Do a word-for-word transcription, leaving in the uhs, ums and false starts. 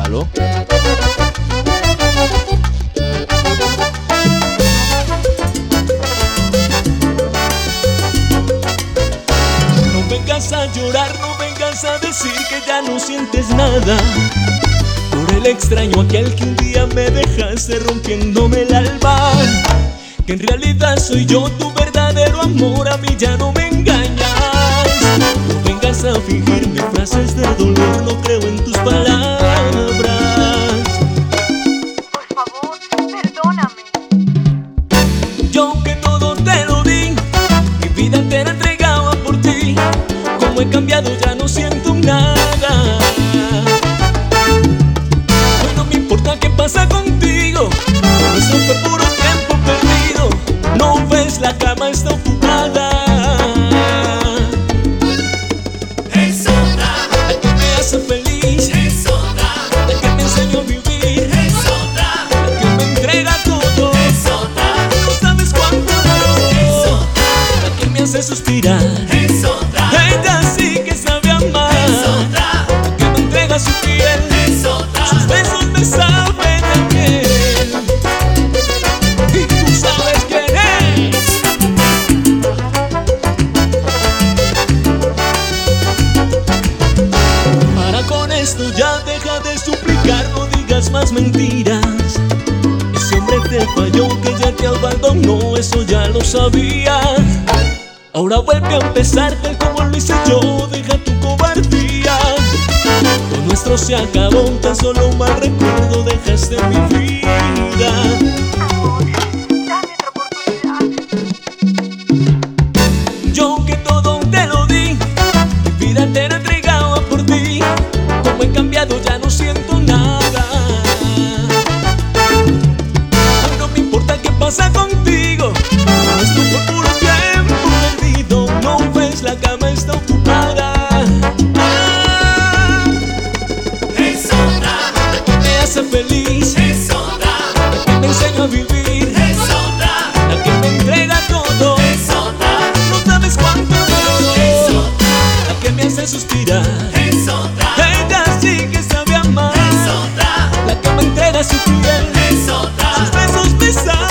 ¿Aló? No vengas a llorar, no vengas a decir que ya no sientes nada por el extraño aquel que un día me dejaste rompiéndome el alma. Que en realidad soy yo tu verdadero amor, a mí ya no me engañas. No vengas a fingirme frases de dolor, no creo en tus palabras. Por favor, perdóname. Yo que todo te lo di, mi vida entera entregaba por ti. Como he cambiado ya no siento nada. Hoy no me importa qué pasa contigo, eso fue puro tiempo perdido. No ves, la cama está ocupada. Es otra, La que me hace feliz, es otra, la que me enseñó a vivir, es otra, la que me entrega todo. es otra, No sabes cuánto es amo, otra, la que me hace suspirar. es otra, Ella sí que sabe amar, es otra, la que me entrega su piel, es otra. sus besos me saben a miel. Y tú sabes quién es. Para con esto, ya deja de suplicar, no digas más mentiras. Ese hombre te falló, que ya te abandonó, eso ya lo sabía. Ahora vuelve a empezar tal como lo hice yo, deja tu cobardía. Lo nuestro se acabó, tan solo un mal recuerdo dejaste en mi vida. Amor, dame otra oportunidad. Yo que todo te lo di, mi vida entera entregaba por ti. Como he cambiado ya no siento nada. No me importa qué pasa contigo, nuestro fue puro tiempo perdido. No ves, la cama está ocupada. Ah, Es otra, la que me hace feliz, es otra, la que me enseña a vivir, es otra, la que me entrega todo. es otra, No sabes cuánto es amo, otra, la que me hace suspirar. es otra, Ella sí que sabe amar, es otra, la que me entrega su piel, es otra. sus besos me saben